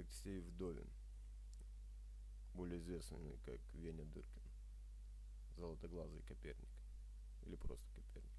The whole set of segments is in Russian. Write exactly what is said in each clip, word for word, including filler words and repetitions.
Алексей Вдовин, более известный как Веня Дыркин, золотоглазый Коперник, или просто Коперник.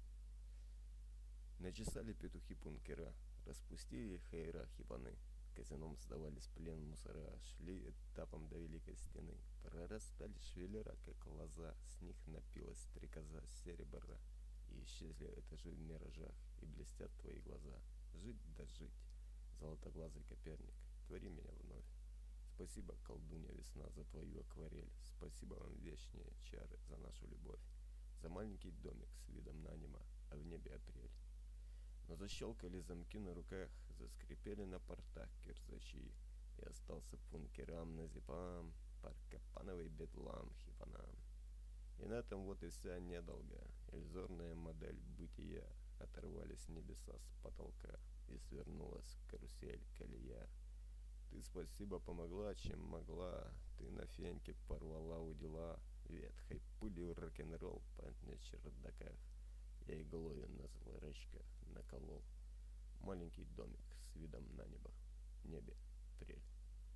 Начесали петухи пункера, распустили хейра хипаны, казином сдавались плен мусора, шли этапом до великой стены, прорастали швеллера, как лоза, с них напилась стрекоза серебра, и исчезли этажи в миражах, и блестят твои глаза. Жить да жить, золотоглазый Коперник, твори меня вновь. Спасибо, колдунья весна, за твою акварель. Спасибо вам, вечные чары, за нашу любовь. За маленький домик с видом на небо, а в небе апрель. Но защелкали замки на руках, заскрипели на портах кирзачи, и остался пункерам на зипам паркопановый бедлам хипанам. И на этом вот и вся недолга, иллюзорная модель бытия. Оторвались небеса с потолка, и свернулась карусель колея. Ты спасибо помогла, чем могла, ты на феньке порвала удила, ветхой пылью рок-н-ролл на чердаках. Я иглою на злоречках наколол маленький домик с видом на небо, в небе апрель.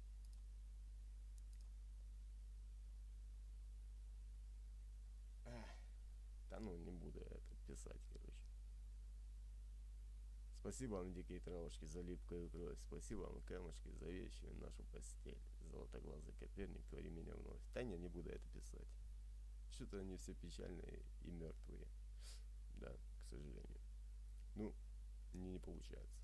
Ах, да ну не буду я это писать, короче. Спасибо вам, дикие травушки, за липкую кровь. Спасибо вам, камушки, за вечную нашу постель. Золотоглазый Коперник, твори меня вновь. Да не, не буду это писать. Что-то они все печальные и мертвые. Да, к сожалению. Ну, мне не получается.